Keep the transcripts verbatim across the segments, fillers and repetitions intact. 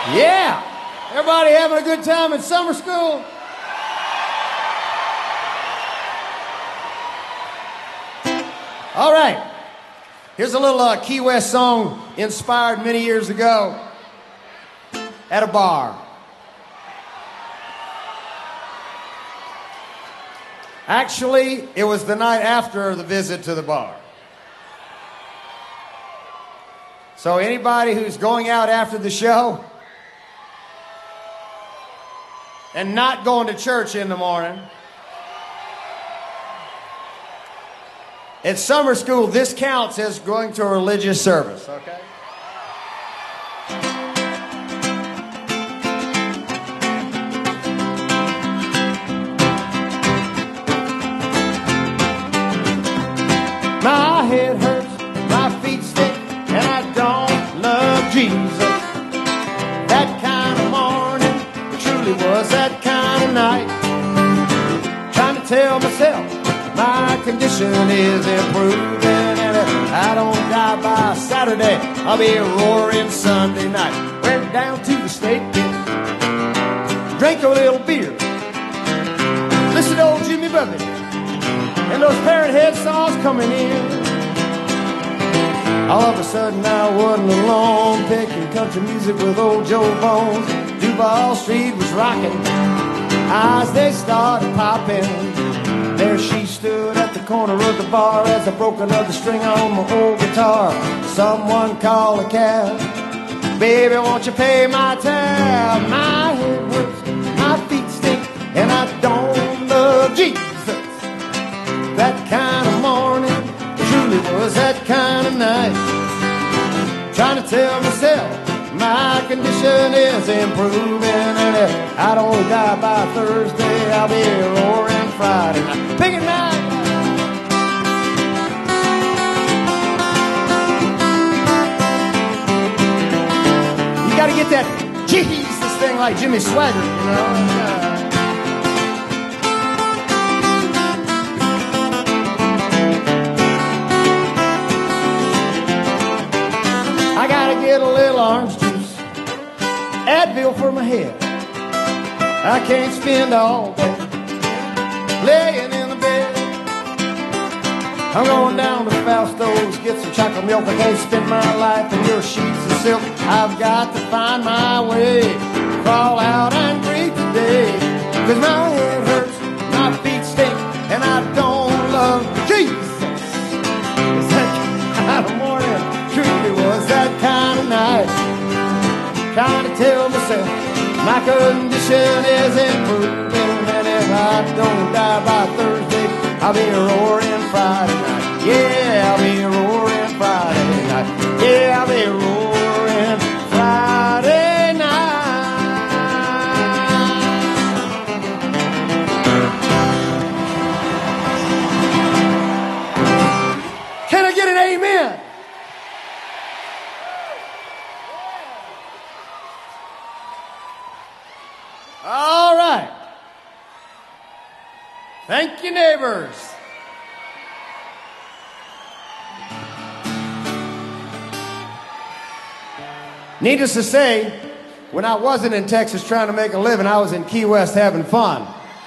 Yeah! Everybody having a good time in summer school? All right. Here's a little uh, Key West song inspired many years ago at a bar. Actually, it was the night after the visit to the bar. So anybody who's going out after the show and not going to church in the morning, at summer school, this counts as going to a religious service, okay? My head hurts, my feet stink, and I don't love Jesus. That kind of morning truly was that kind of night. Trying to tell myself my condition is improving, and if I don't die by Saturday, I'll be roaring Sunday night. Went down to the state pit, drank a little beer, listened to old Jimmy Buffett, and those Parrot Head songs coming in. All of a sudden I wasn't alone, picking country music with old Joe Bones. Duval Street was rocking, eyes they started popping. There she stood at the corner of the bar as I broke another string on my old guitar. Someone call a cab, baby won't you pay my tab? My head hurts, my feet stink, and I don't love Jesus. That kind of morning truly was that kind of night. Trying to tell myself my condition is improving, and if I don't die by Thursday, I'll be roaring Friday night. Pick it night. You gotta get that Jesus thing like Jimmy Swaggart, you know. I gotta get a little orange juice, Advil for my head. I can't spend all day laying in the bed. I'm going down to Fausto's, get some chocolate milk. I can't spend my life in your sheets of silk. I've got to find my way, crawl out and breathe today. Cause my head hurts, my feet stink, and I don't love Jesus. It's that kind of morning, truly was that kind of night. Trying to tell myself my condition is improving, and if I don't die by Thursday, I'll be roaring Friday night. Yeah, I'll be roaring Friday night. Yeah, I'll be roaring Friday night. Can I get an amen? All right. Thank you, neighbors. Needless to say, when I wasn't in Texas trying to make a living, I was in Key West having fun.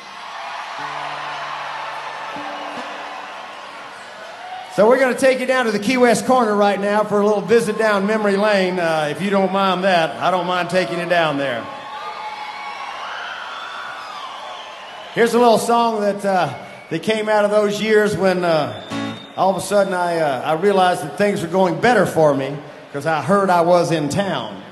So we're going to take you down to the Key West corner right now for a little visit down memory lane. Uh, if you don't mind that, I don't mind taking you down there. Here's a little song that uh, that came out of those years when uh, all of a sudden I uh, I realized that things were going better for me because I heard I was in town.